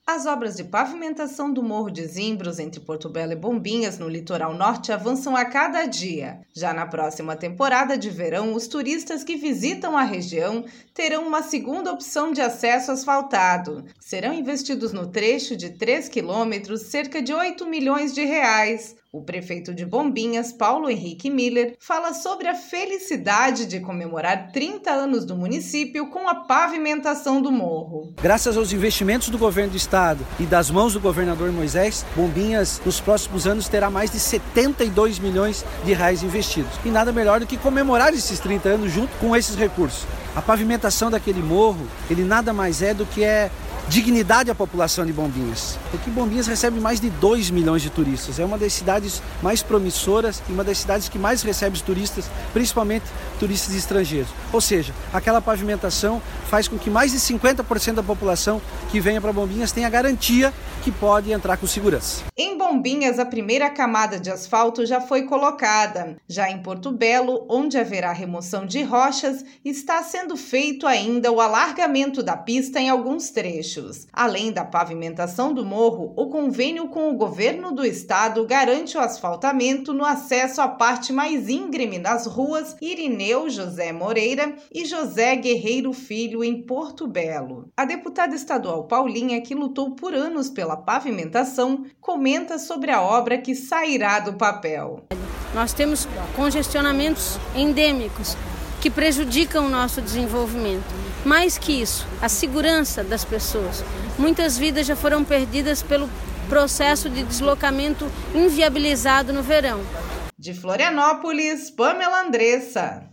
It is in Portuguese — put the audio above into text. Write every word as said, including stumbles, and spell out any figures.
As obras de pavimentação do Morro de Zimbros, entre Porto Belo e Bombinhas, no litoral norte, avançam a cada dia. Já na próxima temporada de verão, os turistas que visitam a região terão uma segunda opção de acesso asfaltado. Serão investidos no trecho de três quilômetros cerca de oito milhões de reais. O prefeito de Bombinhas, Paulo Henrique Miller, fala sobre a felicidade de comemorar trinta anos do município com a pavimentação do morro. Graças aos investimentos do governo do estado e das mãos do governador Moisés, Bombinhas nos próximos anos terá mais de setenta e dois milhões de reais investidos. E nada melhor do que comemorar esses trinta anos junto com esses recursos. A pavimentação daquele morro, ele nada mais é do que é dignidade à população de Bombinhas, porque Bombinhas recebe mais de dois milhões de turistas. É uma das cidades mais promissoras e uma das cidades que mais recebe turistas, principalmente turistas estrangeiros. Ou seja, aquela pavimentação faz com que mais de cinquenta por cento da população que venha para Bombinhas tenha garantia que pode entrar com segurança. Em Bombinhas, a primeira camada de asfalto já foi colocada. Já em Porto Belo, onde haverá remoção de rochas, está sendo feito ainda o alargamento da pista em alguns trechos. Além da pavimentação do morro, o convênio com o governo do estado garante o asfaltamento no acesso à parte mais íngreme das ruas Irineu José Moreira e José Guerreiro Filho, em Porto Belo. A deputada estadual Paulinha, que lutou por anos pela pavimentação, comenta sobre a obra que sairá do papel. Nós temos congestionamentos endêmicos que prejudicam o nosso desenvolvimento. Mais que isso, a segurança das pessoas. Muitas vidas já foram perdidas pelo processo de deslocamento inviabilizado no verão. De Florianópolis, Pamela Andressa.